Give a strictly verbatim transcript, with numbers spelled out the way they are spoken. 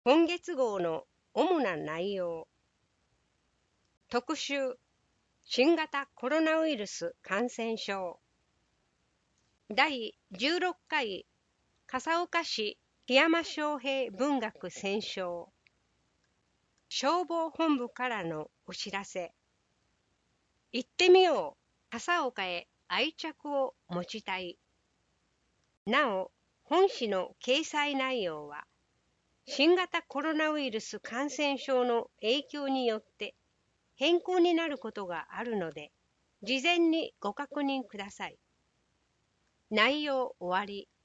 今月号の主な内容。特集、新型コロナウイルス感染症。だいじゅうろっかい笠岡市檜山昌平文学選奨。消防本部からのお知らせ。行ってみよう、笠岡へ愛着を持ちたい。なお、本誌の掲載内容は、新型コロナウイルス感染症の影響によって変更になることがあるので、事前にご確認ください。内容終わり。